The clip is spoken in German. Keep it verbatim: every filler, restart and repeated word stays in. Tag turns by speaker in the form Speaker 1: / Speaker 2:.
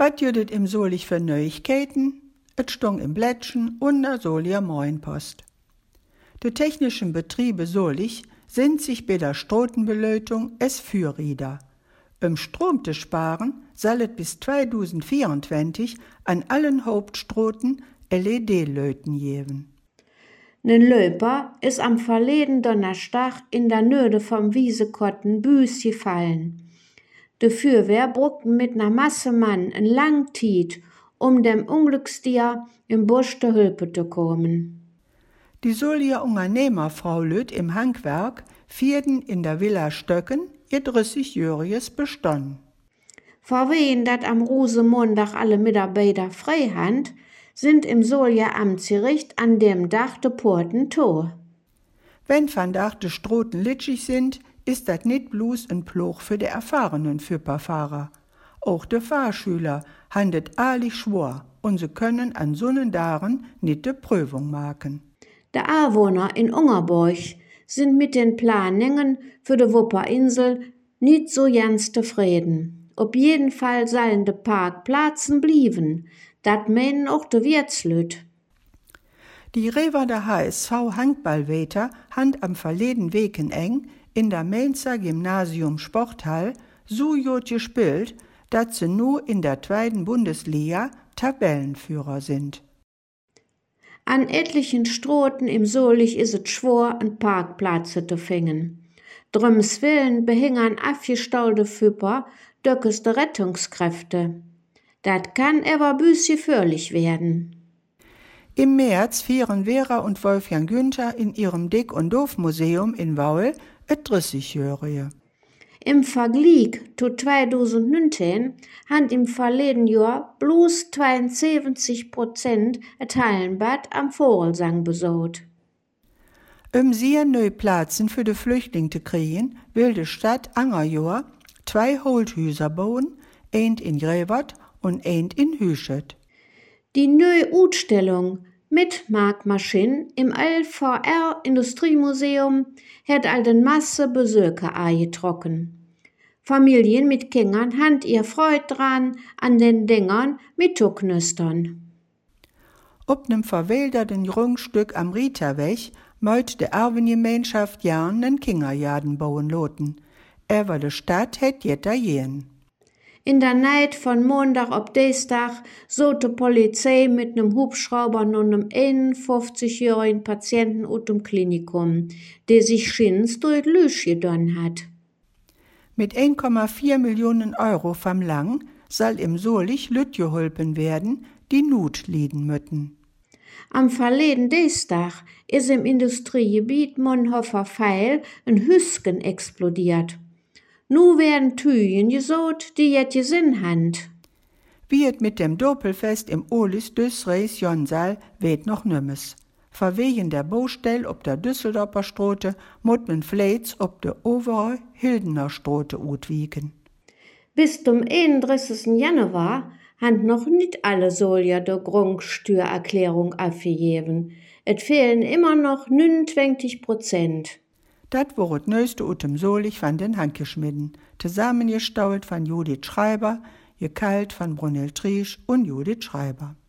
Speaker 1: Wat jüdet im Solich für Neuigkeiten? Et stung im Blättchen und der Solier Moinpost. Die technischen Betriebe Solich sind sich bei der Strotenbelötung es Fürrieder. Um Strom zu sparen, soll es bis zweitausendvierundzwanzig an allen Hauptstroten L E D-Löten geben.
Speaker 2: Nen Löper ist am verleden Donnerstag in der Nöde vom Wiesekotten Büs gefallen. De Fürwehr brugten mit ner Masse Mann en lang Tiet, um dem Unglückstier im Busch de Hülpe zu kommen.
Speaker 1: Die Solier Unternehmerfrau Lüth im Handwerk vierten in der Villa Stöcken ihr dreißigjähriges Bestand.
Speaker 2: Vor wen dat am Rosemontag alle Mitarbeiter frei hand, sind im Solier Amtsgericht an dem Dach de Porten to.
Speaker 1: Wenn van Dach de Stroten litschig sind, ist das nicht bloß ein Ploch für die erfahrenen Füpperfahrer. Auch de Fahrschüler handet allig schwor und sie können an sonnen Dagen nicht de Prüfung machen.
Speaker 2: De Anwohner in Ungerborg sind mit den Planungen für de Wupperinsel nicht so ganz zufrieden. Auf jeden Fall sollen de Parkplätzen blieben. Dat meinen auch de Wirtslüt.
Speaker 1: Die Revader H S V Handballweter hand am verleden Weken eng in der Mainzer Gymnasium Sporthall so gut gespielt, dass sie nur in der zweiten Bundesliga Tabellenführer sind.
Speaker 2: An etlichen Stroten im Solich is es schwor, en Parkplätze zu finden. Drums willen behingern afgestaulte Füpper döckes de Rettungskräfte. Dat kann aber büs gefährlich werden.
Speaker 1: Im März feiern Vera und Wolfgang Günther in ihrem Dick- und Doof-Museum in Waul et dreißigjährige.
Speaker 2: Im Vergleich zu zweitausendneunzehn han im verleden Jahr bloß zweiundsiebzig Prozent et Hallenbad am Vogelsang besaut.
Speaker 1: Um sehr neue Plätze für die Flüchtlinge zu kriegen, will die Stadt Angerjahr zwei Holthäuser bauen, eins in Grevert und eins in Hüschet.
Speaker 2: Die neue Ausstellung mit Markmaschinen im L V R-Industriemuseum hat all den Masse Besucher eingetrocken. Familien mit Kindern han ihr Freude dran an den Dingern mit Tucknüstern.
Speaker 1: Ob nem verwilderten Grundstück am Rieterweg möcht de Erbengemeinschaft gern nen Kinderjaden bauen loten. Aber de Stadt hätt jetta jen.
Speaker 2: In der Nacht von Montag auf Dienstag so die Polizei mit nem Hubschrauber nun nem einundfünfzigjährigen Patienten aus dem Klinikum, der sich schins durch Lüsch gedonn hat.
Speaker 1: Mit eins Komma vier Millionen Euro vom Lang soll im Solich Lüt geholpen werden, die Not lieden mütten.
Speaker 2: Am verleden Dienstag ist im Industriegebiet Monhofer-Feil ein Hüsken explodiert. Nu werden Tüyen gesot, die jet Sinn hand.
Speaker 1: Wie et mit dem Doppelfest im Olis Düsreis Jonsal weht noch nimmes. Verwegen der Baustell ob der Düsseldorfer Strote, mut men Fleits ob der Overe Hildener Strote utwieken.
Speaker 2: Bis zum einunddreißigsten Januar han noch nicht alle Solier der Grundsteuererklärung abgegeben. Et fehlen immer noch neunundzwanzig Prozent.
Speaker 1: Dat war das neueste ut dem Solich von den Handgeschmieden, zusammengestaut von Judith Schreiber, gekalt von Brunel Triesch und Judith Schreiber.